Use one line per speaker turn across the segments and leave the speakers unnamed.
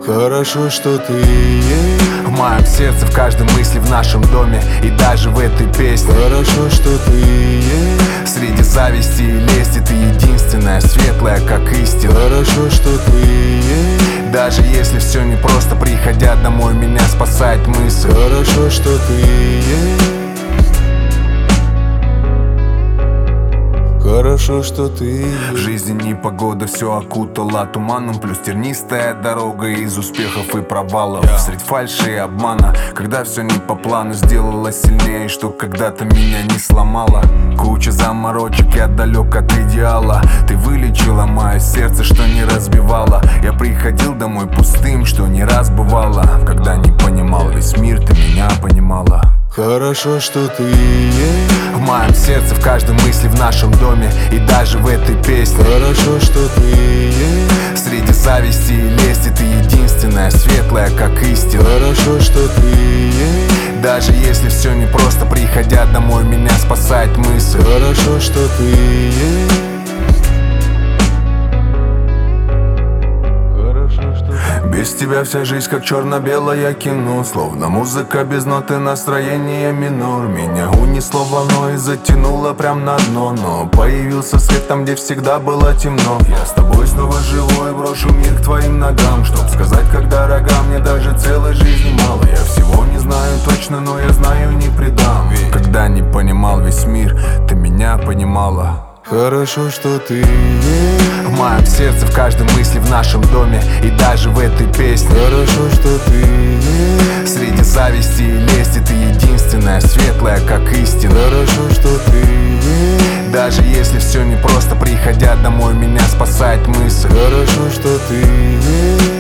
Хорошо, что ты есть
в моем сердце, в каждой мысли, в нашем доме и даже в этой песне.
Хорошо, что ты есть
среди зависти и лести ты единственная, светлая, как истина.
Хорошо, что ты есть
даже если все непросто, приходя домой, меня спасает мысль.
Хорошо, что ты есть Хорошо, что ты
в жизни непогода все окутала туманом, плюс тернистая дорога из успехов и провалов, средь фальши и обмана. Когда все не по плану, сделала сильнее, что когда-то меня не сломало. Куча заморочек, я далек от идеала. Ты вылечила мое сердце, что не разбивала. Я приходил домой пустым, что не раз бывало. Когда не понимал весь мир, ты меня понимала.
Хорошо, что ты есть
в моем сердце, в каждой мысли, в нашем доме и даже в этой песне.
Хорошо, что ты есть
среди зависти и лести ты единственная, светлая, как истина.
Хорошо, что ты есть
даже если все непросто, приходя домой, меня спасает мысль.
Хорошо, что ты есть
без тебя вся жизнь как черно-белое кино, словно музыка без ноты, настроение минор. Меня унесло волной и затянуло прям на дно, но появился свет там, где всегда было темно. Я с тобой снова живой, брошу мир к твоим ногам, чтоб сказать, как дорога мне даже целой жизни мало. Я всего не знаю точно, но я знаю, не предам. Ведь когда не понимал весь мир, ты меня понимала.
Хорошо, что ты есть
в моем сердце, в каждой мысли, в нашем доме и даже в этой песне.
Хорошо, что ты есть
среди зависти и лести ты единственная, светлая, как истина.
Хорошо, что ты есть
даже если все непросто, приходя домой, меня спасает мысль.
Хорошо, что ты есть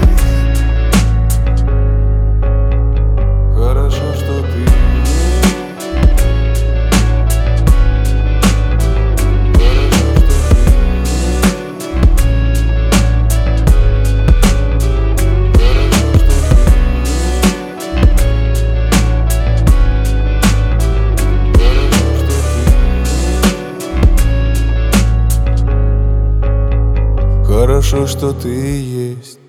Хорошо, что ты есть Хорошо, что ты есть